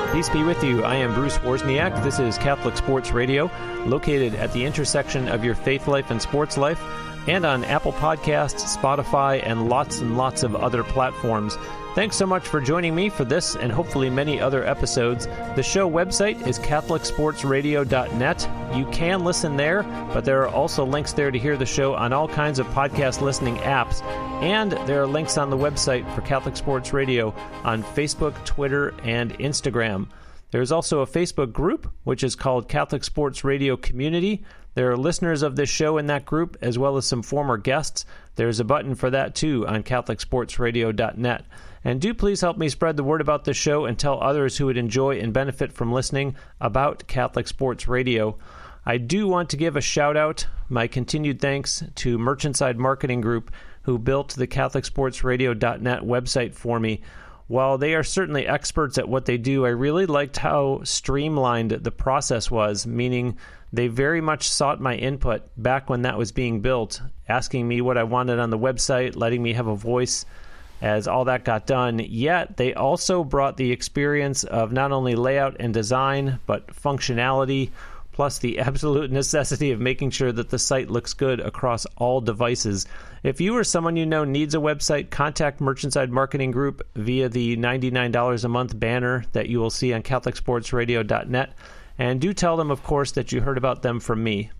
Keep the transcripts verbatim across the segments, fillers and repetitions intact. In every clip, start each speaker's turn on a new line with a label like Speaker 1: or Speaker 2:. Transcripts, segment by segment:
Speaker 1: Peace be with you. I am Bruce Wozniak. This is Catholic Sports Radio, located at the intersection of your faith life and sports life, and on Apple Podcasts, Spotify, and lots and lots of other platforms. Thanks so much for joining me for this and hopefully many other episodes. The show website is catholic sports radio dot net. You can listen there, but there are also links there to hear the show on all kinds of podcast listening apps. And there are links on the website for Catholic Sports Radio on Facebook, Twitter, and Instagram. There's also a Facebook group, which is called Catholic Sports Radio Community. There are listeners of this show in that group, as well as some former guests. There's a button for that, too, on catholic sports radio dot net. And do please help me spread the word about this show and tell others who would enjoy and benefit from listening about Catholic Sports Radio. I do want to give a shout-out, my continued thanks, to Merchantside Marketing Group, who built the catholic sports radio dot net website for me. While they are certainly experts at what they do, I really liked how streamlined the process was, meaning they very much sought my input back when that was being built, asking me what I wanted on the website, letting me have a voice as all that got done. Yet they also brought the experience of not only layout and design, but functionality, plus the absolute necessity of making sure that the site looks good across all devices. If you or someone you know needs a website, contact Merchantside Marketing Group via the ninety-nine dollars a month banner that you will see on catholic sports radio dot net. And do tell them, of course, that you heard about them from me.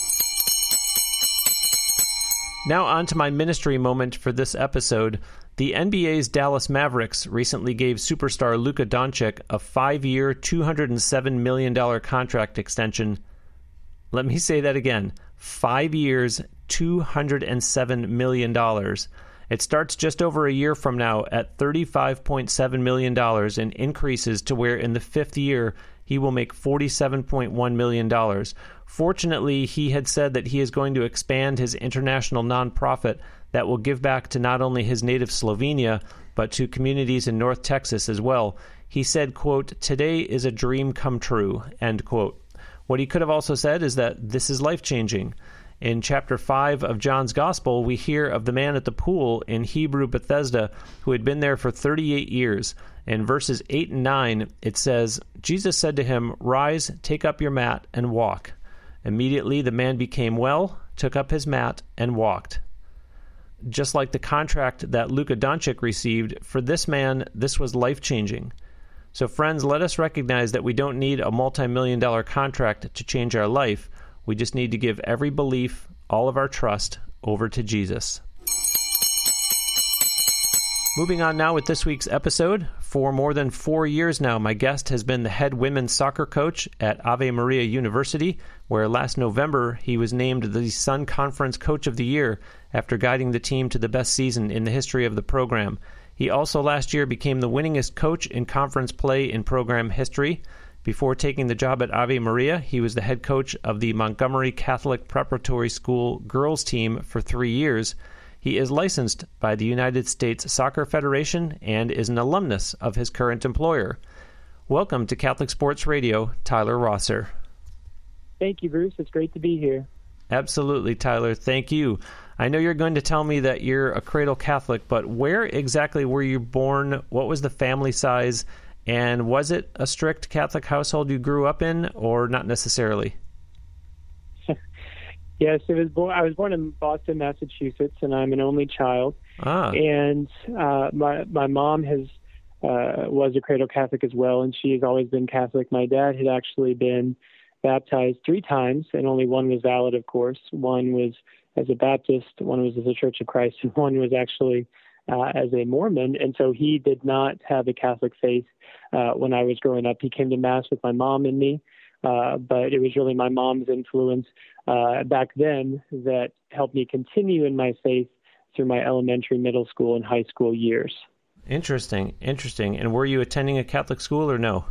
Speaker 1: Now on to my ministry moment for this episode. The N B A's Dallas Mavericks recently gave superstar Luka Doncic a five-year, two hundred seven million dollars contract extension. Let me say that again. Five years, two hundred seven million dollars. It starts just over a year from now at thirty-five point seven million dollars and increases to where in the fifth year he will make forty-seven point one million dollars. Fortunately, he had said that he is going to expand his international nonprofit that will give back to not only his native Slovenia, but to communities in North Texas as well. He said, quote, "Today is a dream come true," end quote. What he could have also said is that this is life-changing. In chapter five of John's Gospel, we hear of the man at the pool in Hebrew Bethesda who had been there for thirty-eight years. In verses eight and nine, it says, Jesus said to him, "Rise, take up your mat, and walk." Immediately the man became well, took up his mat, and walked. Just like the contract that Luka Doncic received, for this man, this was life-changing. So friends, let us recognize that we don't need a multi-million dollar contract to change our life. We just need to give every belief, all of our trust, over to Jesus. Moving on now with this week's episode. For more than four years now, my guest has been the head women's soccer coach at Ave Maria University, where last November he was named the Sun Conference Coach of the Year after guiding the team to the best season in the history of the program. He also last year became the winningest coach in conference play in program history. Before taking the job at Ave Maria, he was the head coach of the Montgomery Catholic Preparatory School girls team for three years. He is licensed by the United States Soccer Federation and is an alumnus of his current employer. Welcome to Catholic Sports Radio, Tyler Rosser.
Speaker 2: Thank you, Bruce. It's great to be here.
Speaker 1: Absolutely, Tyler. Thank you. I know you're going to tell me that you're a cradle Catholic, but where exactly were you born? What was the family size? And was it a strict Catholic household you grew up in, or not necessarily?
Speaker 2: Yes, it was born, I was born in Boston, Massachusetts, and I'm an only child.
Speaker 1: Ah.
Speaker 2: And uh, my my mom has uh, was a cradle Catholic as well, and she has always been Catholic. My dad had actually been baptized three times, and only one was valid, of course. One was as a Baptist, one was as a Church of Christ, and one was actually uh, as a Mormon. And so he did not have a Catholic faith uh, when I was growing up. He came to Mass with my mom and me. Uh, but it was really my mom's influence uh, back then that helped me continue in my faith through my elementary, middle school, and high school years.
Speaker 1: Interesting, interesting. And were you attending a Catholic school or no?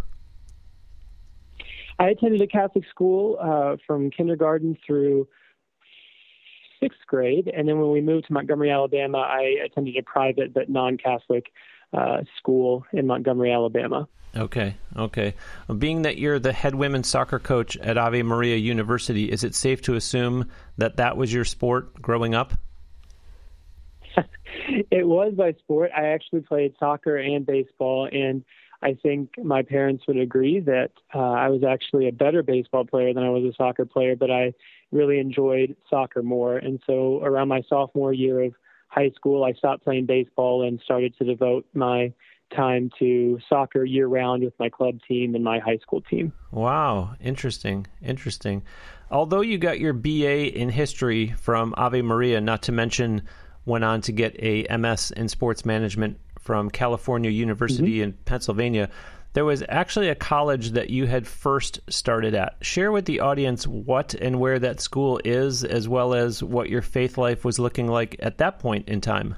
Speaker 2: I attended a Catholic school uh, from kindergarten through sixth grade, and then when we moved to Montgomery, Alabama, I attended a private but non-Catholic uh, school in Montgomery, Alabama.
Speaker 1: Okay, okay. Being that you're the head women's soccer coach at Ave Maria University, is it safe to assume that that was your sport growing up?
Speaker 2: It was my sport. I actually played soccer and baseball, and I think my parents would agree that uh, I was actually a better baseball player than I was a soccer player, but I really enjoyed soccer more. And so around my sophomore year of high school, I stopped playing baseball and started to devote my time to soccer year round with my club team and my high school team.
Speaker 1: Wow. Interesting. Interesting. Although you got your B A in history from Ave Maria, not to mention went on to get a M S in sports management from California University mm-hmm. in Pennsylvania, there was actually a college that you had first started at. Share with the audience what and where that school is, as well as what your faith life was looking like at that point in time.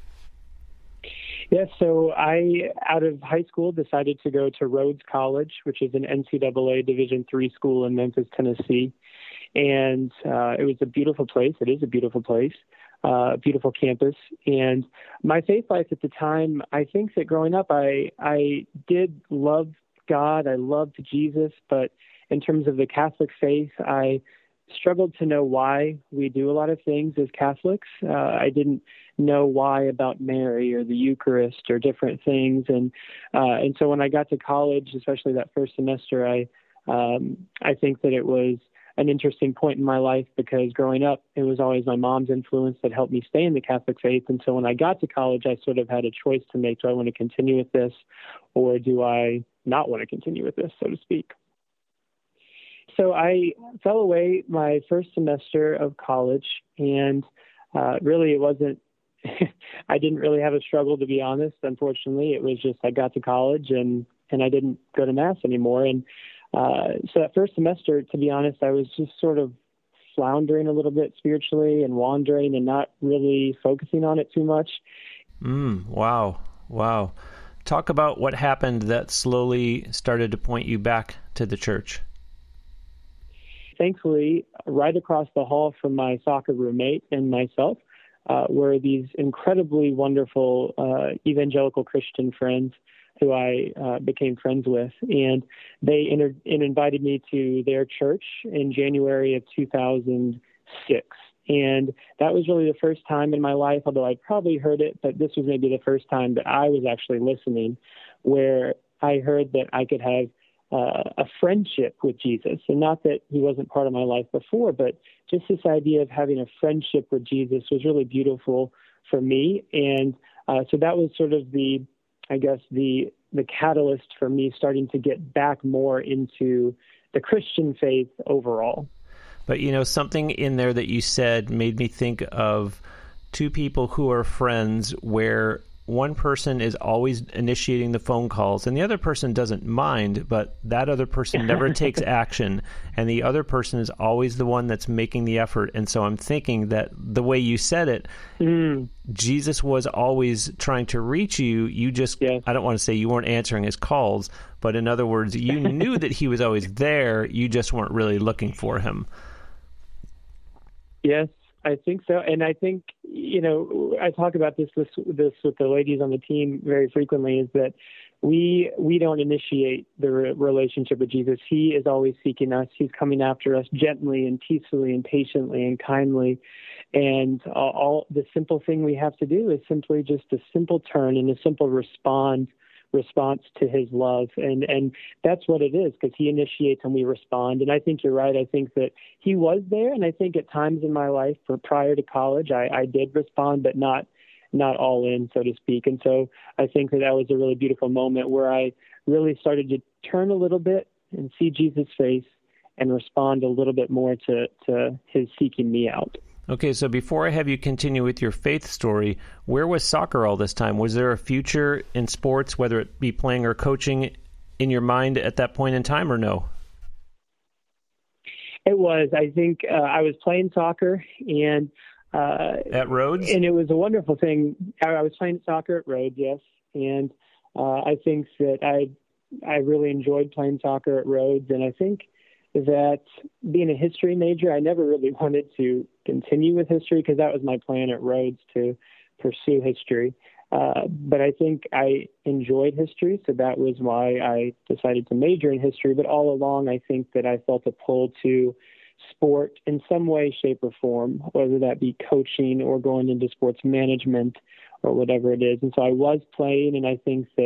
Speaker 2: Yes, yeah, so I, out of high school, decided to go to Rhodes College, which is an N C double A Division three school in Memphis, Tennessee. And uh, it was a beautiful place. It is a beautiful place. Uh, beautiful campus. And my faith life at the time, I think that growing up, I I did love God. I loved Jesus. But in terms of the Catholic faith, I struggled to know why we do a lot of things as Catholics. Uh, I didn't know why about Mary or the Eucharist or different things. And uh, and so when I got to college, especially that first semester, I um, I think that it was an interesting point in my life because growing up, it was always my mom's influence that helped me stay in the Catholic faith. And so when I got to college, I sort of had a choice to make. Do I want to continue with this or do I not want to continue with this, so to speak? So I fell away my first semester of college, and uh, really it wasn't, I didn't really have a struggle, to be honest. Unfortunately, it was just I got to college and, and I didn't go to Mass anymore. And Uh, so that first semester, to be honest, I was just sort of floundering a little bit spiritually and wandering and not really focusing on it too much.
Speaker 1: Mm, wow. Wow. Talk about what happened that slowly started to point you back to the church.
Speaker 2: Thankfully, right across the hall from my soccer roommate and myself uh, were these incredibly wonderful uh, evangelical Christian friends who I uh, became friends with. And they inter- and invited me to their church in January of two thousand six. And that was really the first time in my life, although I'd probably heard it, but this was maybe the first time that I was actually listening, where I heard that I could have uh, a friendship with Jesus. And not that he wasn't part of my life before, but just this idea of having a friendship with Jesus was really beautiful for me. And uh, so that was sort of the I guess, the the catalyst for me starting to get back more into the Christian faith overall.
Speaker 1: But, you know, something in there that you said made me think of two people who are friends where one person is always initiating the phone calls and the other person doesn't mind, but that other person never takes action. And the other person is always the one that's making the effort. And so I'm thinking that the way you said it, mm. Jesus was always trying to reach you. You just, yes. I don't want to say you weren't answering his calls, but in other words, you knew that he was always there. You just weren't really looking for him.
Speaker 2: Yes. I think so. And I think, you know, I talk about this, this, this with the ladies on the team very frequently, is that we, we don't initiate the re- relationship with Jesus. He is always seeking us. He's coming after us gently and peacefully and patiently and kindly. And all, all the simple thing we have to do is simply just a simple turn and a simple respond response to his love. And, and that's what it is, because he initiates and we respond. And I think you're right. I think that he was there. And I think at times in my life for prior to college, I, I did respond, but not, not all in, so to speak. And so I think that that was a really beautiful moment where I really started to turn a little bit and see Jesus' face and respond a little bit more to, to his seeking me out.
Speaker 1: Okay, so before I have you continue with your faith story, where was soccer all this time? Was there a future in sports, whether it be playing or coaching, in your mind at that point in time, or no?
Speaker 2: It was. I think uh, I was playing soccer, and uh,
Speaker 1: at Rhodes,
Speaker 2: and it was a wonderful thing. I, I was playing soccer at Rhodes, yes, and uh, I think that I I really enjoyed playing soccer at Rhodes, and I think that being a history major, I never really wanted to continue with history because that was my plan at Rhodes, to pursue history. Uh, but I think I enjoyed history, so that was why I decided to major in history. But all along, I think that I felt a pull to sport in some way, shape, or form, whether that be coaching or going into sports management or whatever it is. And so I was playing, and I think that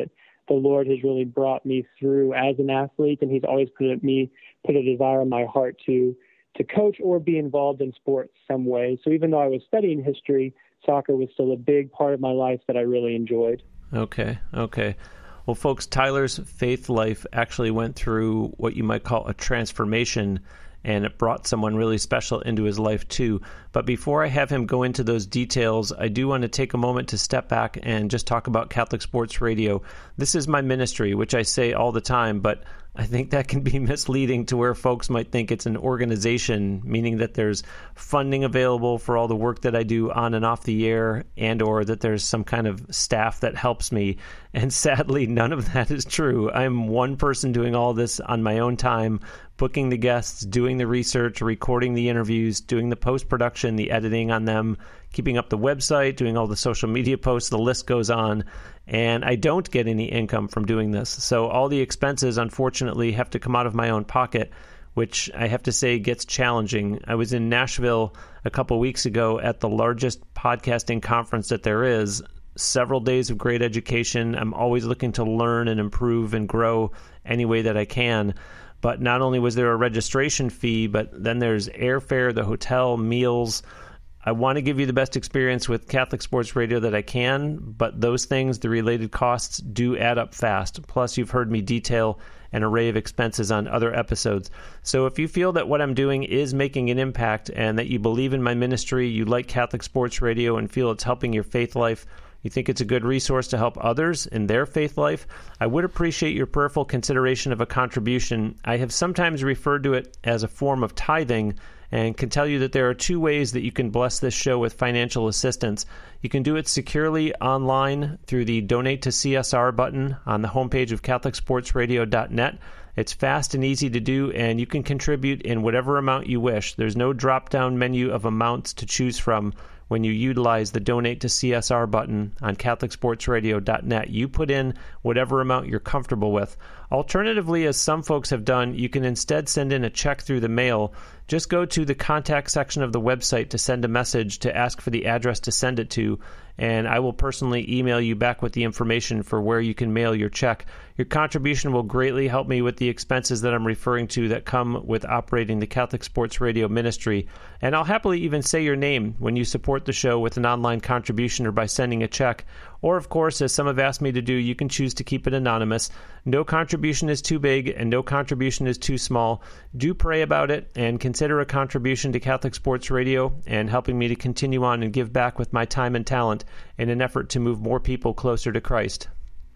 Speaker 2: the Lord has really brought me through as an athlete, and he's always put me put a desire in my heart to to coach or be involved in sports some way. So even though I was studying history, soccer was still a big part of my life that I really enjoyed.
Speaker 1: Okay, okay. Well, folks, Tyler's faith life actually went through what you might call a transformation, and it brought someone really special into his life too. But before I have him go into those details, I do want to take a moment to step back and just talk about Catholic Sports Radio. This is my ministry, which I say all the time, but I think that can be misleading to where folks might think it's an organization, meaning that there's funding available for all the work that I do on and off the air, and or that there's some kind of staff that helps me. And sadly, none of that is true. I'm one person doing all this on my own time, booking the guests, doing the research, recording the interviews, doing the post-production, the editing on them, keeping up the website, doing all the social media posts, the list goes on. And I don't get any income from doing this. So all the expenses, unfortunately, have to come out of my own pocket, which I have to say gets challenging. I was in Nashville a couple weeks ago at the largest podcasting conference that there is. Several days of great education. I'm always looking to learn and improve and grow any way that I can. But not only was there a registration fee, but then there's airfare, the hotel, meals. I want to give you the best experience with Catholic Sports Radio that I can, but those things, the related costs, do add up fast. Plus, you've heard me detail an array of expenses on other episodes. So if you feel that what I'm doing is making an impact and that you believe in my ministry, you like Catholic Sports Radio and feel it's helping your faith life, you think it's a good resource to help others in their faith life, I would appreciate your prayerful consideration of a contribution. I have sometimes referred to it as a form of tithing, and can tell you that there are two ways that you can bless this show with financial assistance. You can do it securely online through the Donate to C S R button on the homepage of Catholic Sports Radio dot net. It's fast and easy to do, and you can contribute in whatever amount you wish. There's no drop-down menu of amounts to choose from when you utilize the Donate to C S R button on Catholic Sports Radio dot net. You put in whatever amount you're comfortable with. Alternatively, as some folks have done, you can instead send in a check through the mail. Just go to the contact section of the website to send a message to ask for the address to send it to, and I will personally email you back with the information for where you can mail your check. Your contribution will greatly help me with the expenses that I'm referring to that come with operating the Catholic Sports Radio ministry, and I'll happily even say your name when you support the show with an online contribution or by sending a check. Or, of course, as some have asked me to do, you can choose to keep it anonymous. No contribution is too big and no contribution is too small. Do pray about it and consider a contribution to Catholic Sports Radio and helping me to continue on and give back with my time and talent in an effort to move more people closer to Christ.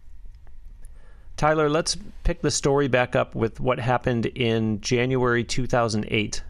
Speaker 1: Tyler, let's pick the story back up with what happened in January two thousand eight.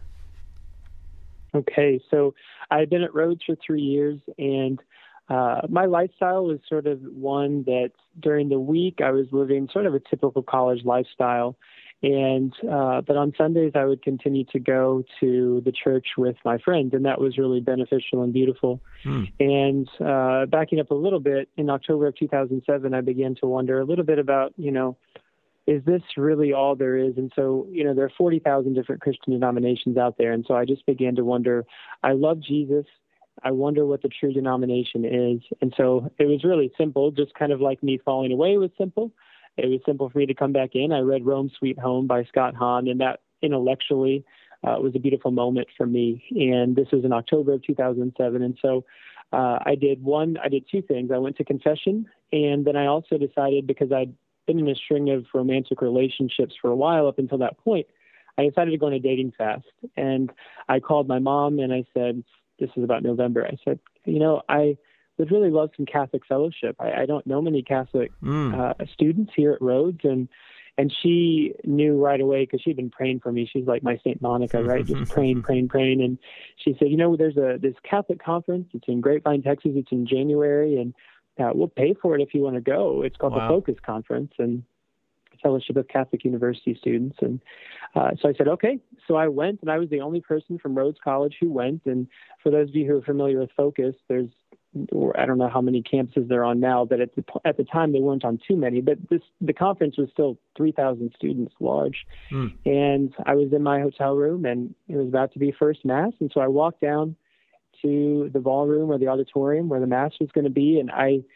Speaker 2: Okay, so I had been at Rhodes for three years, and uh, my lifestyle was sort of one that during the week I was living sort of a typical college lifestyle. And uh, but on Sundays I would continue to go to the church with my friends, and that was really beneficial and beautiful. Hmm. And uh, backing up a little bit, in October of two thousand seven, I began to wonder a little bit about, you know, is this really all there is? And so, you know, there are forty thousand different Christian denominations out there, and so I just began to wonder. I love Jesus. I wonder what the true denomination is. And so it was really simple, just kind of like me falling away was simple. It was simple for me to come back in. I read Rome Sweet Home by Scott Hahn, and that intellectually uh, was a beautiful moment for me. And this was in October of two thousand seven. And so uh, I did one, I did two things. I went to confession, and then I also decided, because I'd been in a string of romantic relationships for a while up until that point, I decided to go on a dating fast. And I called my mom and I said, this is about November, I said, you know, I would really love some Catholic fellowship. I, I don't know many Catholic mm. uh, students here at Rhodes. And and she knew right away, because she'd been praying for me. She's like my Saint Monica, right? Just praying, praying, praying. And she said, you know, there's a this Catholic conference. It's in Grapevine, Texas. It's in January. And uh, we'll pay for it if you want to go. It's called wow. the Focus Conference and Fellowship of Catholic University Students. And uh, so I said, okay. So I went, and I was the only person from Rhodes College who went. And for those of you who are familiar with Focus, there's, I don't know how many campuses they're on now, but at the, at the time they weren't on too many. But this the conference was still three thousand students large. Mm. And I was in my hotel room, and it was about to be first Mass. And so I walked down to the ballroom or the auditorium where the Mass was going to be, and I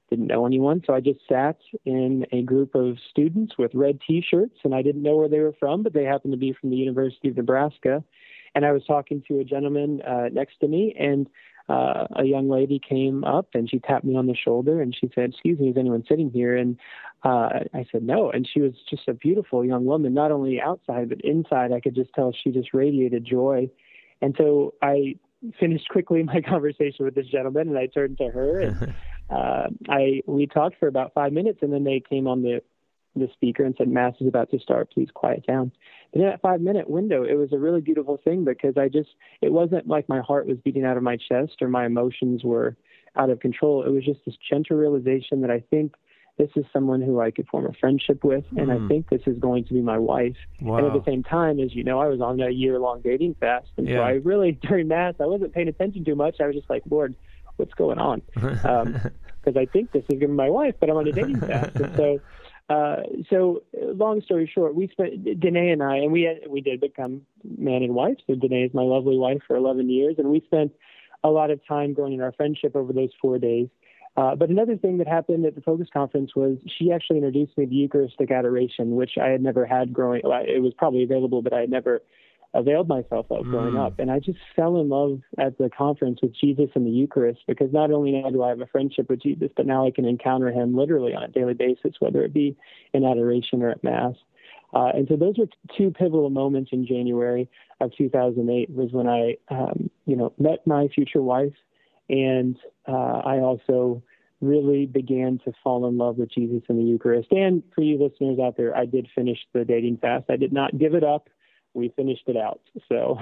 Speaker 2: didn't know anyone. So I just sat in a group of students with red T-shirts, and I didn't know where they were from, but they happened to be from the University of Nebraska. And I was talking to a gentleman uh, next to me, and uh, a young lady came up and she tapped me on the shoulder and she said, "Excuse me, is anyone sitting here?" And uh, I said, "No." And she was just a beautiful young woman, not only outside, but inside. I could just tell she just radiated joy. And so I finished quickly my conversation with this gentleman, and I turned to her, and uh, I we talked for about five minutes, and then they came on the the speaker and said, "Mass is about to start. Please quiet down." And in that five minute window, it was a really beautiful thing, because I just, it wasn't like my heart was beating out of my chest or my emotions were out of control. It was just this gentle realization that I think this is someone who I could form a friendship with, and mm. I think this is going to be my wife.
Speaker 1: Wow.
Speaker 2: And at the same time, as you know, I was on a year-long dating fast, and yeah. so I really, during Mass, I wasn't paying attention too much. I was just like, "Lord, what's going on?" Um, because I think this is going to be my wife, but I'm on a dating fast. And so, uh, so long story short, we spent, Danae and I, and we had, we did become man and wife. So Danae is my lovely wife for eleven years, and we spent a lot of time growing in our friendship over those four days. Uh, but another thing that happened at the Focus Conference was she actually introduced me to Eucharistic adoration, which I had never had growing. It was probably available, but I had never availed myself of growing mm. up. And I just fell in love at the conference with Jesus and the Eucharist, because not only now do I have a friendship with Jesus, but now I can encounter him literally on a daily basis, whether it be in adoration or at Mass. Uh, and so those were two pivotal moments in January of two thousand eight, was when I, um, you know, met my future wife. And uh, I also really began to fall in love with Jesus and the Eucharist. And for you listeners out there, I did finish the dating fast. I did not give it up. We finished it out. So,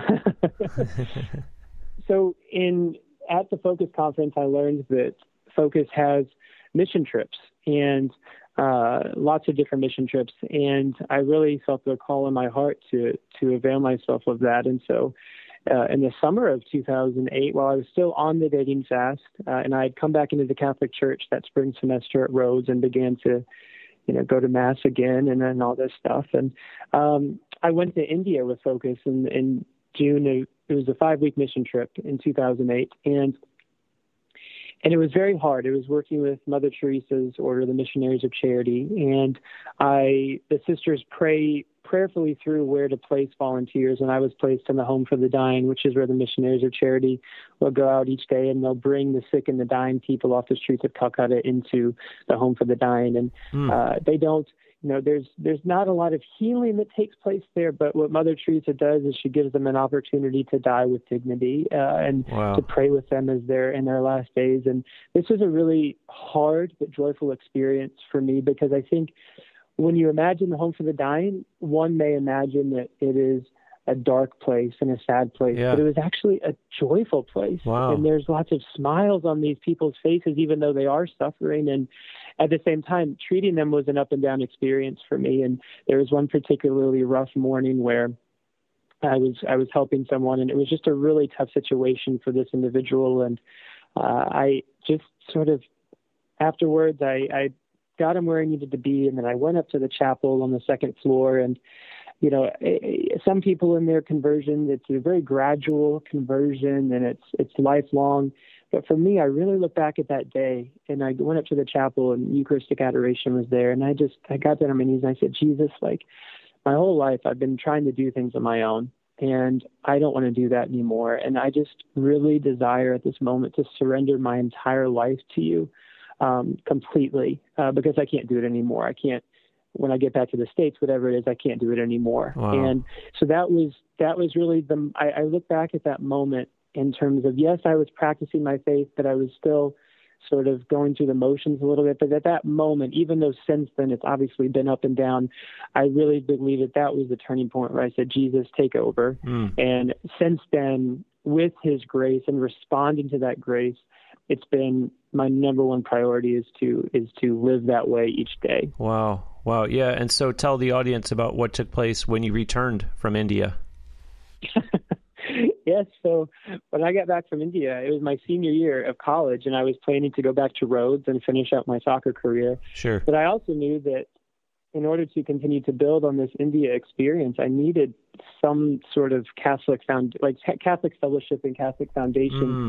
Speaker 2: so in at the Focus Conference, I learned that Focus has mission trips, and uh, lots of different mission trips. And I really felt the call in my heart to to avail myself of that. And so, Uh, in the summer of two thousand eight, while I was still on the dating fast, uh, and I had come back into the Catholic Church that spring semester at Rhodes and began to, you know, go to Mass again and then all this stuff. And um, I went to India with Focus in, in June. Of, it was a five-week mission trip in two thousand eight, and and it was very hard. It was working with Mother Teresa's Order of the Missionaries of Charity, and I the sisters pray prayerfully through where to place volunteers, and I was placed in the Home for the Dying, which is where the Missionaries of Charity will go out each day, and they'll bring the sick and the dying people off the streets of Calcutta into the Home for the Dying. And mm. uh, they don't, you know, there's there's not a lot of healing that takes place there, but what Mother Teresa does is she gives them an opportunity to die with dignity uh, and wow. to pray with them as they're in their last days. And this was a really hard but joyful experience for me, because I think when you imagine the Home for the Dying, one may imagine that it is a dark place and a sad place, yeah. but it was actually a joyful place.
Speaker 1: Wow.
Speaker 2: And there's lots of smiles on these people's faces, even though they are suffering. And at the same time, treating them was an up and down experience for me. And there was one particularly rough morning where I was I was helping someone, and it was just a really tough situation for this individual. And uh, I just sort of, afterwards, I, I got him where he needed to be, and then I went up to the chapel on the second floor. And you know, some people in their conversion, it's a very gradual conversion, and it's it's lifelong. But for me, I really look back at that day, and I went up to the chapel, and Eucharistic adoration was there, and I just I got down on my knees and I said, Jesus, like my whole life I've been trying to do things on my own, and I don't want to do that anymore. And I just really desire at this moment to surrender my entire life to you. Um, completely, uh, because I can't do it anymore. I can't, when I get back to the States, whatever it is, I can't do it anymore.
Speaker 1: Wow.
Speaker 2: And so that was, that was really the, I, I look back at that moment in terms of, yes, I was practicing my faith, but I was still sort of going through the motions a little bit. But at that moment, even though since then it's obviously been up and down, I really believe that that was the turning point where I said, Jesus, take over. Mm. And since then, with his grace and responding to that grace, it's been my number one priority is to is to live that way each day.
Speaker 1: Wow. Wow. Yeah. And so tell the audience about what took place when you returned from India.
Speaker 2: Yes. So when I got back from India, it was my senior year of college, and I was planning to go back to Rhodes and finish out my soccer career.
Speaker 1: Sure.
Speaker 2: But I also knew that in order to continue to build on this India experience, I needed some sort of Catholic found, like Catholic fellowship and Catholic foundation. Mm.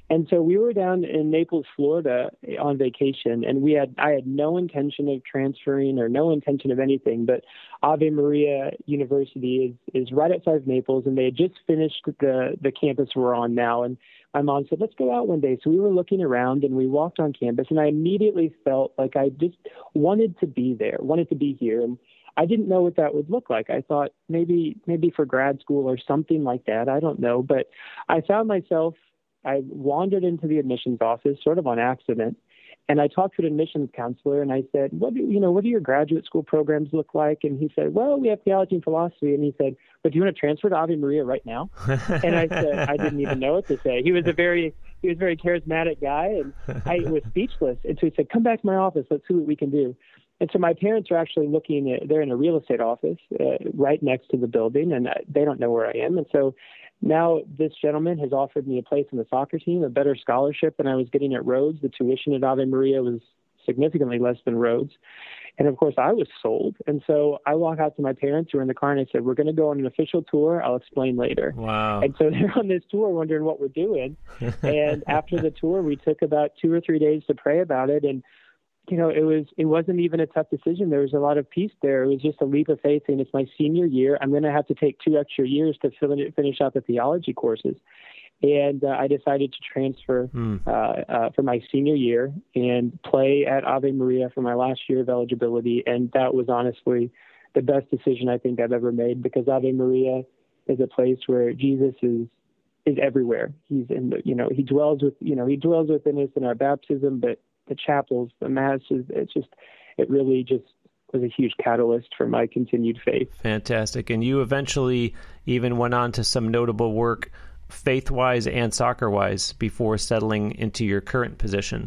Speaker 2: And so we were down in Naples, Florida on vacation, and we had I had no intention of transferring or no intention of anything, but Ave Maria University is, is right outside of Naples, and they had just finished the, the campus we're on now. And my mom said, let's go out one day. So we were looking around, and we walked on campus, and I immediately felt like I just wanted to be there, wanted to be here. And I didn't know what that would look like. I thought maybe maybe for grad school or something like that. I don't know. But I found myself, I wandered into the admissions office sort of on accident, and I talked to an admissions counselor, and I said, what do you know, what do your graduate school programs look like? And he said, well, we have theology and philosophy. And he said, but do you want to transfer to Ave Maria right now? And I said, I didn't even know what to say. He was a very, he was a very charismatic guy, and I was speechless. And so he said, come back to my office. Let's see what we can do. And so my parents are actually looking at, they're in a real estate office uh, right next to the building, and they don't know where I am. And so now this gentleman has offered me a place on the soccer team, a better scholarship than I was getting at Rhodes. The tuition at Ave Maria was significantly less than Rhodes. And of course I was sold. And so I walk out to my parents who are in the car, and I said, we're going to go on an official tour. I'll explain later.
Speaker 1: Wow.
Speaker 2: And so they're on this tour wondering what we're doing. And after the tour, we took about two or three days to pray about it. And you know, it was, it wasn't even a tough decision. There was a lot of peace there. It was just a leap of faith, and it's my senior year. I'm going to have to take two extra years to finish out the theology courses. And uh, I decided to transfer mm. uh, uh, for my senior year and play at Ave Maria for my last year of eligibility. And that was honestly the best decision I think I've ever made, because Ave Maria is a place where Jesus is, is everywhere. He's in the, you know, he dwells with, you know, he dwells within us in our baptism, but the chapels, the masses, it's just, it really just was a huge catalyst for my continued faith.
Speaker 1: Fantastic. And you eventually even went on to some notable work faith-wise and soccer-wise before settling into your current position.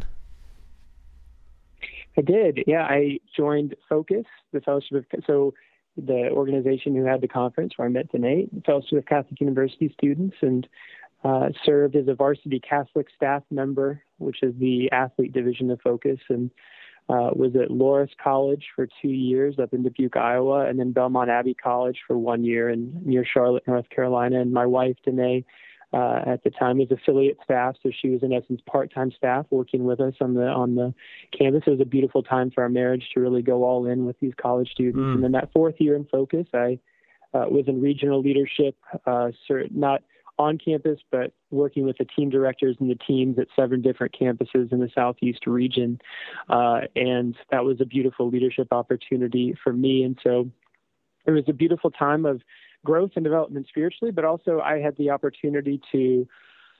Speaker 2: I did. Yeah, I joined Focus, the Fellowship of, so the organization who had the conference where I met Danae, Fellowship of Catholic University Students, and Uh, served as a varsity Catholic staff member, which is the athlete division of Focus, and uh, was at Loras College for two years up in Dubuque, Iowa, and then Belmont Abbey College for one year in near Charlotte, North Carolina. And my wife, Danae, uh, at the time was affiliate staff, so she was in essence part-time staff working with us on the on the campus. It was a beautiful time for our marriage to really go all in with these college students. Mm. And then that fourth year in Focus, I uh, was in regional leadership, uh, not on campus, but working with the team directors and the teams at seven different campuses in the Southeast region. Uh, and that was a beautiful leadership opportunity for me. And so it was a beautiful time of growth and development spiritually, but also I had the opportunity to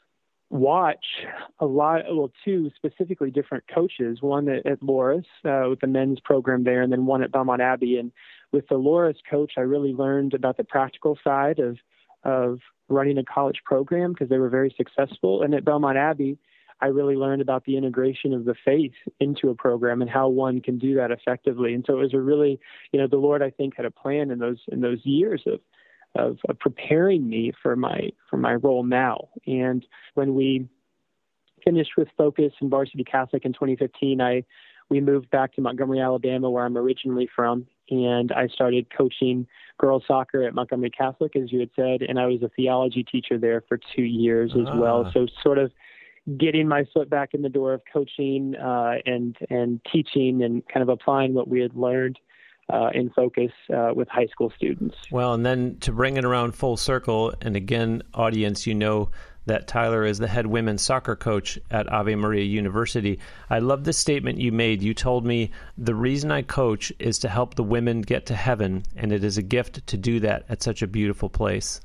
Speaker 2: watch a lot, well, two specifically different coaches, one at, at Loras uh, with the men's program there, and then one at Belmont Abbey. And with the Loras coach, I really learned about the practical side of of running a college program, because they were very successful. And at Belmont Abbey, I really learned about the integration of the faith into a program and how one can do that effectively. And so it was a really, you know, the Lord, I think, had a plan in those in those years of of, of preparing me for my for my role now. And when we finished with Focus and Varsity Catholic in twenty fifteen, I we moved back to Montgomery, Alabama, where I'm originally from, and I started coaching girls soccer at Montgomery Catholic, as you had said, and I was a theology teacher there for two years as ah. well. So sort of getting my foot back in the door of coaching uh, and and teaching and kind of applying what we had learned uh, in Focus uh, with high school students.
Speaker 1: Well, and then to bring it around full circle, and again, audience, you know that Tyler is the head women's soccer coach at Ave Maria University. I love the statement you made. You told me, the reason I coach is to help the women get to heaven, and it is a gift to do that at such a beautiful place.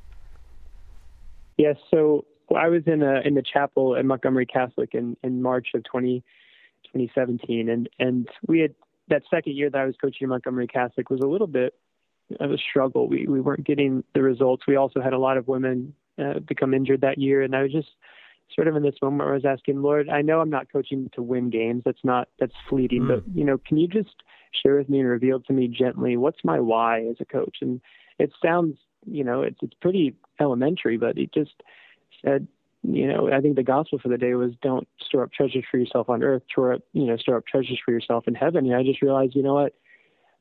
Speaker 2: Yes, so I was in a, in the chapel at Montgomery Catholic in, in March of twenty seventeen, and, and we had, that second year that I was coaching Montgomery Catholic was a little bit of a struggle. We, we weren't getting the results. We also had a lot of women Uh, become injured that year. And I was just sort of in this moment where I was asking, Lord, I know I'm not coaching to win games. That's not, that's fleeting, mm. but you know, can you just share with me and reveal to me gently, what's my why as a coach? And it sounds, you know, it's, it's pretty elementary, but it just said, you know, I think the gospel for the day was, don't store up treasures for yourself on earth, store up, you know, store up treasures for yourself in heaven. And I just realized, you know what,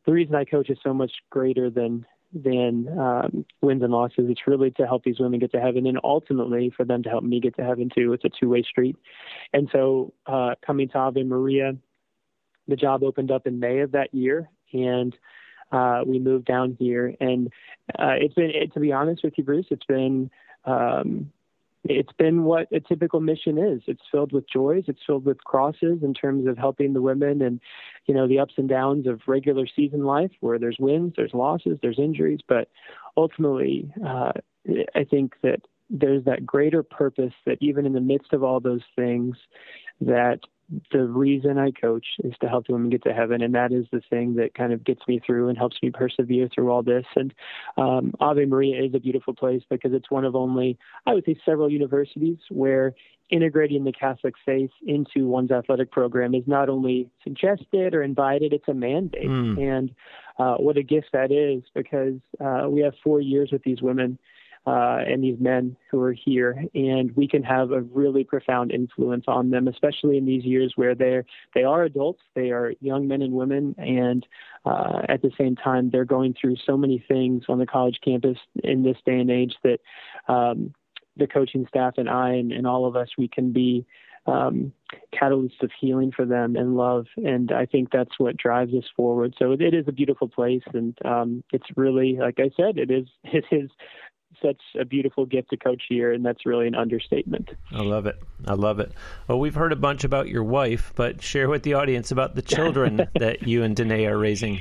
Speaker 2: the reason I coach is so much greater than than um, wins and losses. It's really to help these women get to heaven, and ultimately for them to help me get to heaven too. It's a two-way street. And so uh, coming to Ave Maria, the job opened up in May of that year, and uh, we moved down here. And uh, it's been, it, to be honest with you, Bruce, it's been um, it's been what a typical mission is. It's filled with joys. It's filled with crosses in terms of helping the women and, you know, the ups and downs of regular season life where there's wins, there's losses, there's injuries. But ultimately, uh, I think that there's that greater purpose that even in the midst of all those things, that the reason I coach is to help the women get to heaven. And that is the thing that kind of gets me through and helps me persevere through all this. And um, Ave Maria is a beautiful place because it's one of only, I would say, several universities where integrating the Catholic faith into one's athletic program is not only suggested or invited, it's a mandate. Mm. And uh, what a gift that is, because uh, we have four years with these women Uh, and these men who are here, and we can have a really profound influence on them, especially in these years where they're, they are adults, they are young men and women, and uh, at the same time, they're going through so many things on the college campus in this day and age that um, the coaching staff and I and, and all of us, we can be um, catalysts of healing for them and love. And I think that's what drives us forward. So it, it is a beautiful place. And um, it's really, like I said, it is, it is, such a beautiful gift to coach here, and that's really an understatement.
Speaker 1: I love it. I love it. Well, we've heard a bunch about your wife, but share with the audience about the children that you and Danae are raising.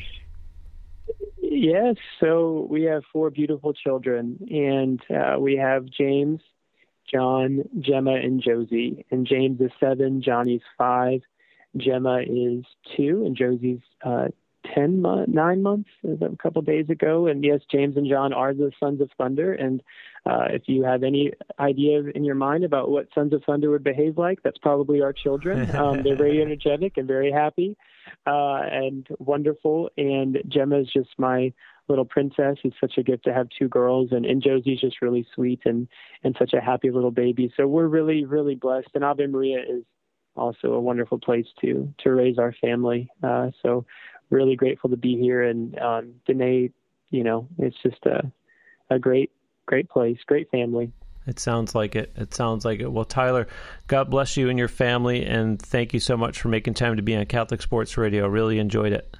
Speaker 2: Yes, so we have four beautiful children, and uh, we have James, John, Gemma, and Josie. And James is seven, Johnny's five, Gemma is two, and Josie's uh, ten months, nine months, a couple of days ago. And yes, James and John are the Sons of Thunder. And uh, if you have any idea in your mind about what Sons of Thunder would behave like, that's probably our children. Um, they're very energetic and very happy uh, and wonderful. And Gemma is just my little princess. It's such a gift to have two girls. And, and Josie's just really sweet and, and such a happy little baby. So we're really, really blessed. And Ave Maria is also a wonderful place to, to raise our family. Uh, so really grateful to be here. And um, Danae, you know, it's just a, a great, great place, great family.
Speaker 1: It sounds like it. It sounds like it. Well, Tyler, God bless you and your family, and thank you so much for making time to be on Catholic Sports Radio. Really enjoyed it.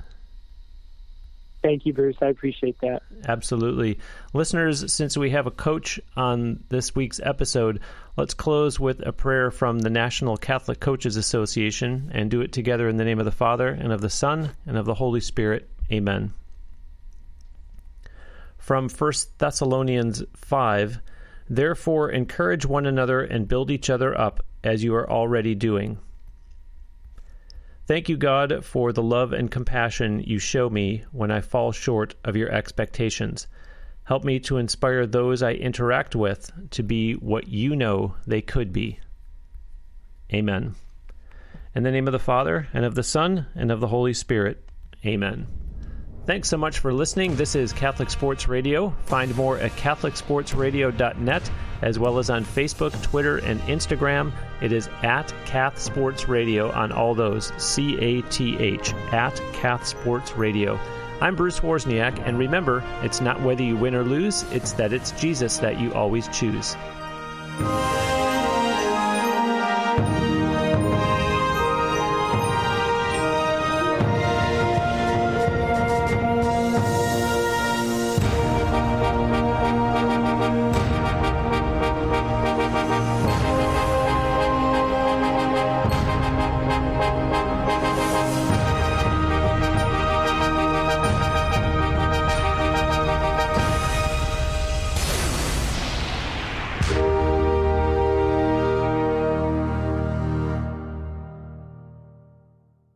Speaker 2: Thank you, Bruce. I appreciate that.
Speaker 1: Absolutely. Listeners, since we have a coach on this week's episode, let's close with a prayer from the National Catholic Coaches Association and do it together in the name of the Father, and of the Son, and of the Holy Spirit. Amen. From First Thessalonians five, therefore encourage one another and build each other up, as you are already doing. Thank you, God, for the love and compassion you show me when I fall short of your expectations. Help me to inspire those I interact with to be what you know they could be. Amen. In the name of the Father, and of the Son, and of the Holy Spirit. Amen. Thanks so much for listening. This is Catholic Sports Radio. Find more at catholic sports radio dot net, as well as on Facebook, Twitter, and Instagram. It is at Cath Sports Radio on all those, C A T H, at Cath Sports Radio. I'm Bruce Wozniak, and remember, it's not whether you win or lose, it's that it's Jesus that you always choose.